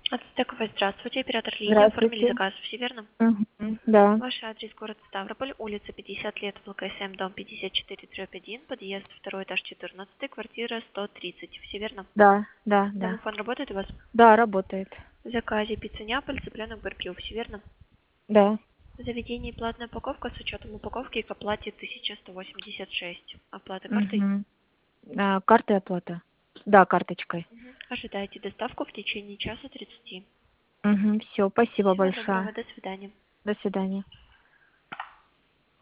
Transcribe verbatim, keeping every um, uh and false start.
Ацтековой, здравствуйте, оператор Лилия, оформили Здравствуйте. заказ, все верно? Мгм. Да, Ваш адрес город Ставрополь, улица пятьдесят лет, ВКСМ, дом пятьдесят четыре, дробь один, подъезд второй этаж четырнадцатый, квартира сто тридцать, все верно? да, да, да. Домофон работает у вас? Да, работает. В заказе пицца Неаполь, цыпленок барбекю, все верно? Да. В заведении платная упаковка с учетом упаковки к оплате тысяча сто восемьдесят шесть. Оплата картой? Угу. А, картой оплата? Да, карточкой. Мгм. Ожидайте доставку в течение часа тридцати. Угу. Все, спасибо Всего большое. доброго, до свидания. До свидания.